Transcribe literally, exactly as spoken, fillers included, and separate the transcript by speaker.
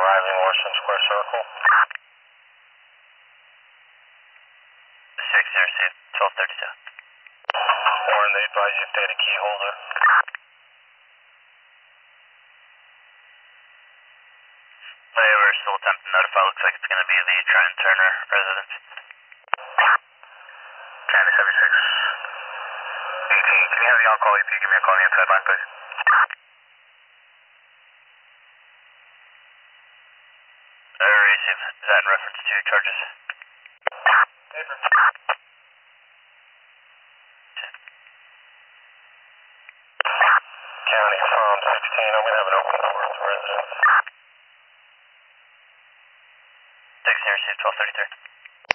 Speaker 1: arriving Washington Square Circle.
Speaker 2: six zero six, twelve thirty-seven.
Speaker 1: Warren, they advise you stay at a key holder.
Speaker 2: They were still attempting to notify. Looks like it's going to be the Trent Turner residence.
Speaker 1: County seventy-six. eighteen, can you have the on-call E P give me a call on the inside line, please?
Speaker 2: I received. Is that in reference to your charges?
Speaker 1: Paper. County from sixteen, I'm going to have an open door at the residence.
Speaker 2: six zero six, twelve thirty-three.